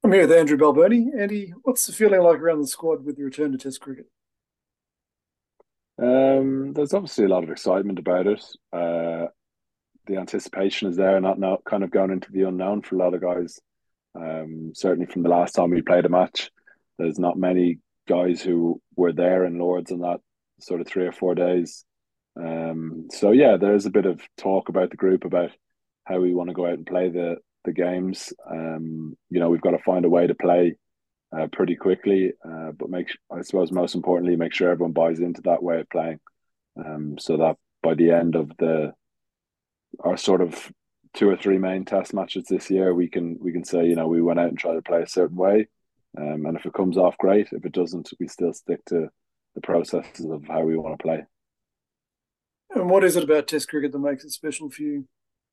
I'm here with Andrew Balboni. Andy, what's the feeling like around the squad with the return to Test cricket? There's obviously a lot of excitement about it. The anticipation is there, not kind of going into the unknown for a lot of guys. Certainly from the last time we played a match, there's not many guys who were there in Lords in that sort of 3 or 4 days. So yeah, there's a bit of talk about the group about how we want to go out and play the games. We've got to find a way to play pretty quickly, but I suppose most importantly, make sure everyone buys into that way of playing, so that by the end of the our sort of two or three main test matches this year, we can say we went out and tried to play a certain way, and if it comes off, great. If it doesn't, we still stick to the processes of how we want to play. And what is it about Test cricket that makes it special for you?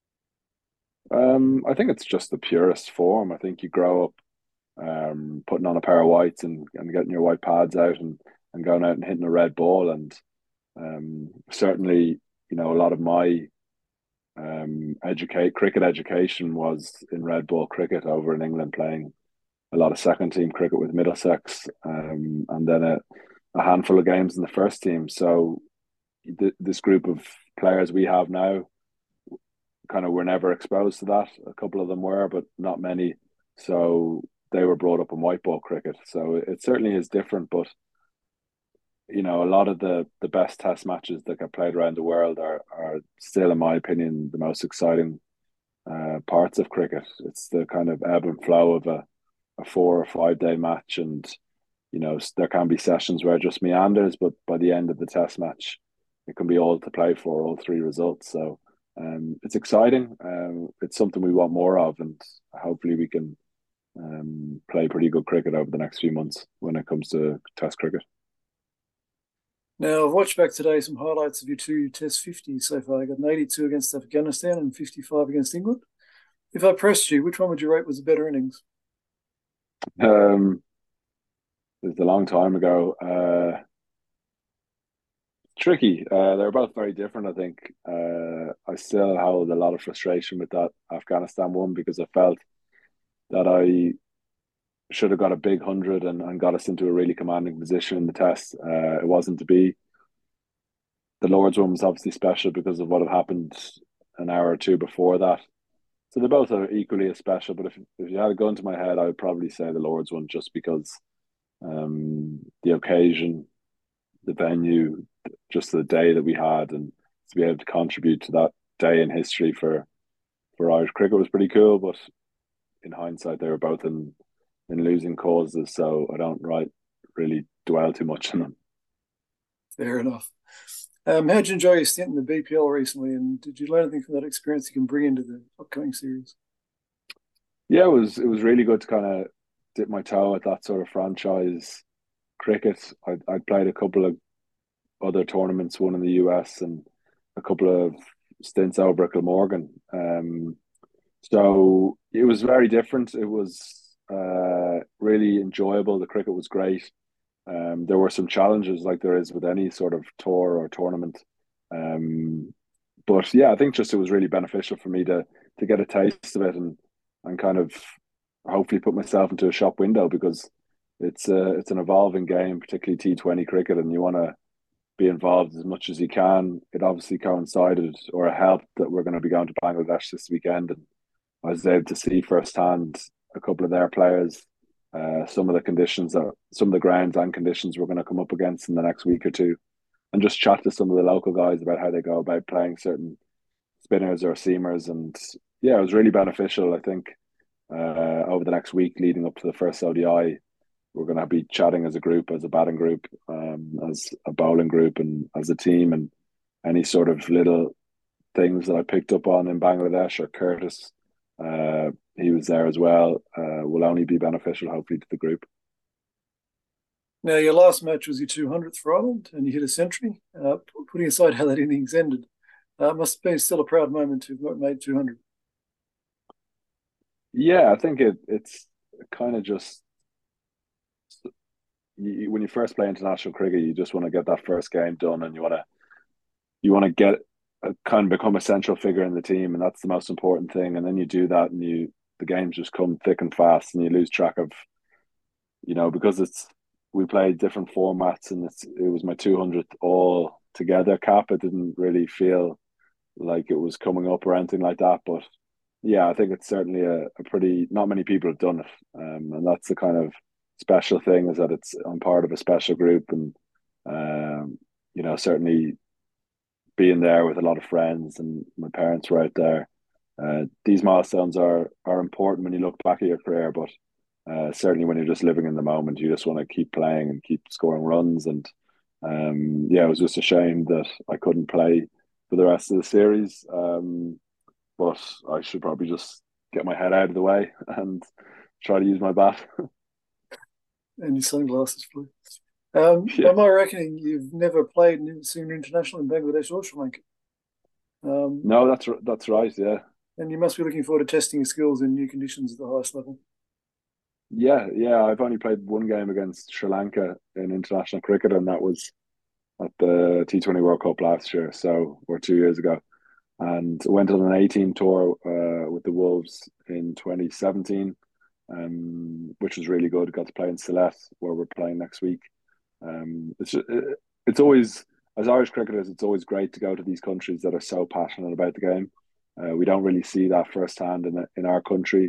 I think it's just the purest form. I think you grow up putting on a pair of whites and getting your white pads out and going out and hitting a red ball. And certainly, a lot of my educate cricket education was in red ball cricket over in England, playing a lot of second team cricket with Middlesex, and then a handful of games in the first team. So this group of players we have now kind of were never exposed to that. A couple of them were, but not many. So they were brought up in white ball cricket. So it certainly is different, but a lot of the best test matches that get played around the world are still, in my opinion, the most exciting parts of cricket. It's the kind of ebb and flow of a 4 or 5 day match, and there can be sessions where it just meanders, but by the end of the test match, it can be all to play for, all three results. So it's exciting. It's something we want more of, and hopefully we can play pretty good cricket over the next few months when it comes to Test cricket. Now, I've watched back today some highlights of your two Test 50s so far. You got an 82 against Afghanistan and 55 against England. If I pressed you, which one would you rate was the better innings? Um, it's a long time ago. Tricky. They're both very different. I think I still held a lot of frustration with that Afghanistan one because I felt that I should have got a big 100 and got us into a really commanding position in the test. It wasn't to be. The Lord's one was obviously special because of what had happened an hour or two before that. So they both are equally as special. But if you had a gun to my head, I would probably say the Lord's one just because the occasion, the venue, just the day that we had, and to be able to contribute to that day in history for Irish cricket was pretty cool. But in hindsight, they were both in losing causes, so I don't really dwell too much on them. Fair enough. How'd you enjoy your stint in the BPL recently, and did you learn anything from that experience you can bring into the upcoming series? Yeah, it was really good to kind of dip my toe at that sort of franchise cricket. I played a couple of other tournaments, one in the US and a couple of stints over at Glamorgan. So it was very different. It was really enjoyable. The cricket was great. There were some challenges like there is with any sort of tour or tournament. Um, but yeah, I think just it was really beneficial for me to get a taste of it and kind of hopefully put myself into a shop window because it's an evolving game, particularly T20 cricket, and you want to be involved as much as you can. It obviously coincided or helped that we're going to be going to Bangladesh this weekend, and I was able to see firsthand a couple of their players, some of the grounds and conditions we're going to come up against in the next week or two, and just chat to some of the local guys about how they go about playing certain spinners or seamers. And yeah, it was really beneficial. I think over the next week leading up to the first ODI, we're going to be chatting as a group, as a batting group, as a bowling group, and as a team. And any sort of little things that I picked up on in Bangladesh or Curtis, he was there as well, will only be beneficial, hopefully, to the group. Now, your last match was your 200th for Ireland, and you hit a century. Putting aside how that innings ended, must have been still a proud moment to have made 200. Yeah, I think it's kind of just when you first play international cricket, you just want to get that first game done, and you want to get kind of become a central figure in the team, and that's the most important thing. And then you do that, and the games just come thick and fast, and you lose track of, because we played different formats, and it was my 200th all together cap. It didn't really feel like it was coming up or anything like that, but yeah, I think it's certainly a pretty, not many people have done it, and that's the kind of special thing, is that I'm part of a special group, and certainly being there with a lot of friends, and my parents were out there. These milestones are important when you look back at your career, but certainly when you're just living in the moment, you just want to keep playing and keep scoring runs. And yeah, it was just a shame that I couldn't play for the rest of the series. But I should probably just get my head out of the way and try to use my bat. And your sunglasses flew. By Yeah. my reckoning, you've never played in senior international in Bangladesh or Sri Lanka. Um, No, that's right. Yeah. and you must be looking forward to testing your skills in new conditions at the highest level. Yeah, yeah. I've only played one game against Sri Lanka in international cricket, and that was at the T20 World Cup last year, or 2 years ago. And went on an 18 tour with the Wolves in 2017, which was really good. Got to play in Sylhet, where we're playing next week. It's always, as Irish cricketers, it's always great to go to these countries that are so passionate about the game. We don't really see that firsthand in our country.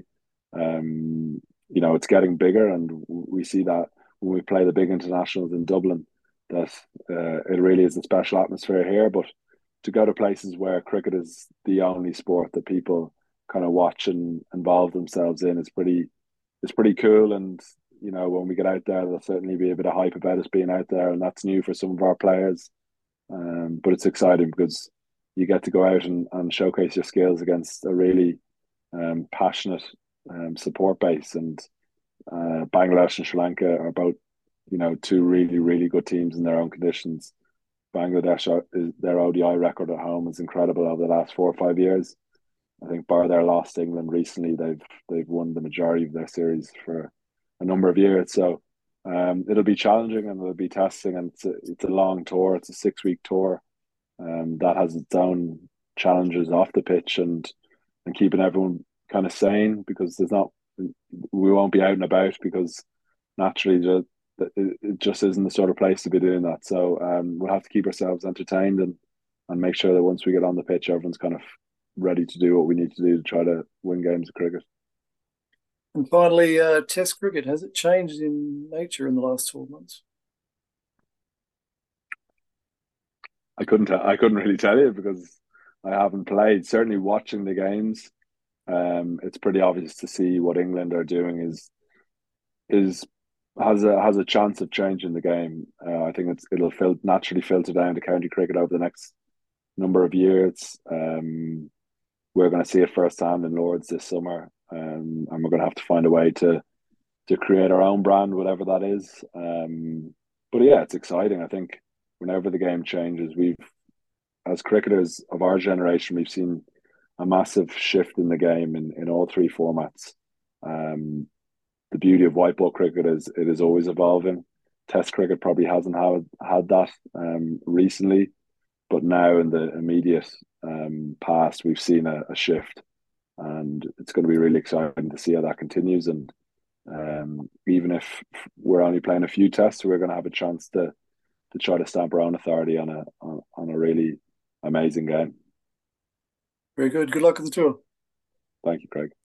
It's getting bigger, and we see that when we play the big internationals in Dublin, that it really is a special atmosphere here. But to go to places where cricket is the only sport that people kind of watch and involve themselves in, it's pretty cool. And when we get out there, there'll certainly be a bit of hype about us being out there, and that's new for some of our players. But it's exciting because you get to go out and showcase your skills against a really passionate support base. And Bangladesh and Sri Lanka are both, two really, really good teams in their own conditions. Their ODI record at home is incredible over the last 4 or 5 years. I think bar their loss to England recently, they've won the majority of their series for a number of years. So it'll be challenging, and it'll be testing, and it's a long tour. It's a 6 week tour that has its own challenges off the pitch, and keeping everyone kind of sane, because we won't be out and about, because naturally it just isn't the sort of place to be doing that. So we'll have to keep ourselves entertained, and make sure that once we get on the pitch, everyone's kind of ready to do what we need to do to try to win games of cricket. And finally, Test cricket, has it changed in nature in the last 12 months? I couldn't really tell you, because I haven't played. Certainly watching the games, it's pretty obvious to see what England are doing is has a chance of changing the game. I think it'll naturally filter down to county cricket over the next number of years. We're going to see it firsthand in Lords this summer, and we're going to have to find a way to create our own brand, whatever that is. But yeah, it's exciting. I think whenever the game changes, as cricketers of our generation, we've seen a massive shift in the game in all three formats. The beauty of white ball cricket is it is always evolving. Test cricket probably hasn't had that recently, but now in the immediate past, we've seen a shift, and it's going to be really exciting to see how that continues. And even if we're only playing a few tests, we're going to have a chance to try to stamp our own authority on a really amazing game. Very good. Good luck with the tour. Thank you, Craig.